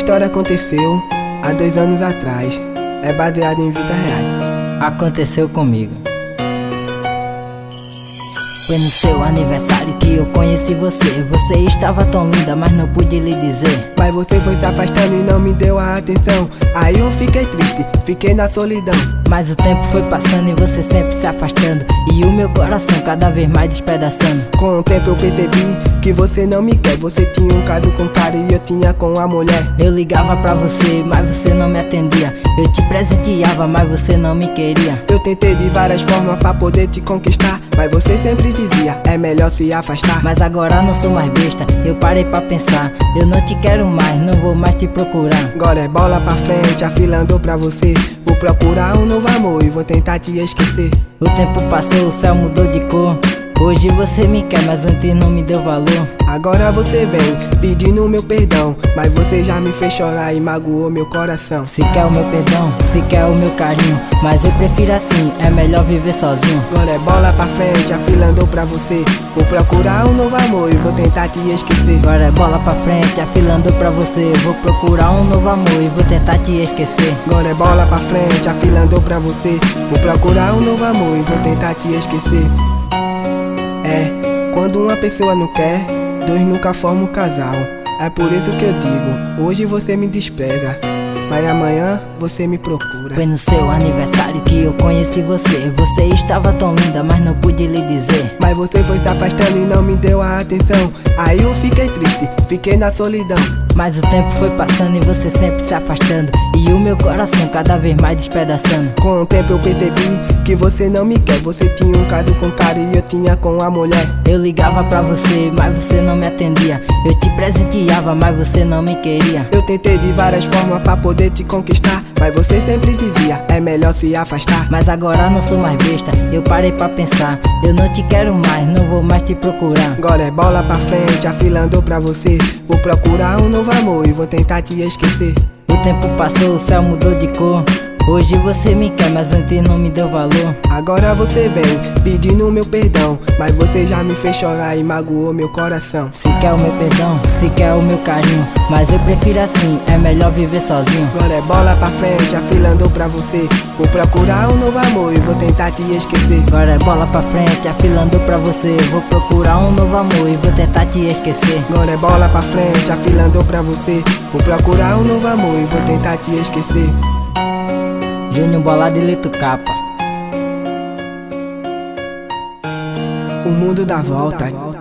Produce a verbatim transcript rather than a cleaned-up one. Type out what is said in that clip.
história aconteceu há dois anos atrás. É baseada em vida real. Aconteceu comigo. Foi no seu aniversário que eu conheci você. Você estava tão linda, mas não pude lhe dizer. Mas você foi se afastando e não me deu a atenção. Aí eu fiquei triste, fiquei na solidão. Mas o tempo foi passando e você sempre se afastando, e o meu coração cada vez mais despedaçando. Com o tempo eu percebi que você não me quer. Você tinha um caso com cara e eu tinha com a mulher. Eu ligava pra você, mas você não me atendia. Eu te presenteava, mas você não me queria. Eu tentei de várias formas pra poder te conquistar, mas você sempre dizia, é melhor se afastar. Mas agora não sou mais besta, eu parei pra pensar. Eu não te quero mais, não vou mais te procurar. Agora é bola pra frente, a fila andou pra você. Vou procurar um novo amor e vou tentar te esquecer. O tempo passou, o céu mudou de cor. Hoje você me quer, mas antes não me deu valor. Agora você vem pedindo meu perdão, mas você já me fez chorar e magoou meu coração. Se quer o meu perdão, se quer o meu carinho, mas eu prefiro assim, é melhor viver sozinho. Agora é bola pra frente, a fila andou pra você. Vou procurar um novo amor e vou tentar te esquecer. Agora é bola pra frente, a fila andou pra você. Vou procurar um novo amor e vou tentar te esquecer. Agora é bola pra frente, a fila andou pra você. Vou procurar um novo amor e vou tentar te esquecer. É, quando uma pessoa não quer, dois nunca formam um casal. É por isso que eu digo, hoje você me despreza, mas amanhã você me procura. Foi no seu aniversário que eu conheci você. Você estava tão linda, mas não pude lhe dizer. Mas você foi se afastando e não me deu a atenção. Aí eu fiquei triste, fiquei na solidão. Mas o tempo foi passando e você sempre se afastando, e o meu coração cada vez mais despedaçando. Com o tempo eu percebi que você não me quer. Você tinha um caso com cara e eu tinha com a mulher. Eu ligava pra você, mas você não me atendia. Eu te presenteava, mas você não me queria. Eu tentei de várias formas pra poder te conquistar, mas você sempre dizia, é melhor se afastar. Mas agora não sou mais besta, eu parei pra pensar. Eu não te quero mais, não vou mais te procurar. Agora é bola pra frente, a fila andou pra você. Vou procurar um novo amor e vou tentar te esquecer. O tempo passou, o céu mudou de cor. Hoje você me quer, mas antes não me deu valor. Agora você vem pedindo meu perdão, mas você já me fez chorar e magoou meu coração. Se quer o meu perdão, se quer o meu carinho, mas eu prefiro assim, é melhor viver sozinho. Agora é bola pra frente, a fila andou pra você. Vou procurar um novo amor e vou tentar te esquecer. Agora é bola pra frente, a fila andou pra você. Vou procurar um novo amor e vou tentar te esquecer. Agora é bola pra frente, a fila andou pra você. Vou procurar um novo amor e vou tentar te esquecer. Júnior Bolado e Lito Capa. O mundo dá volta.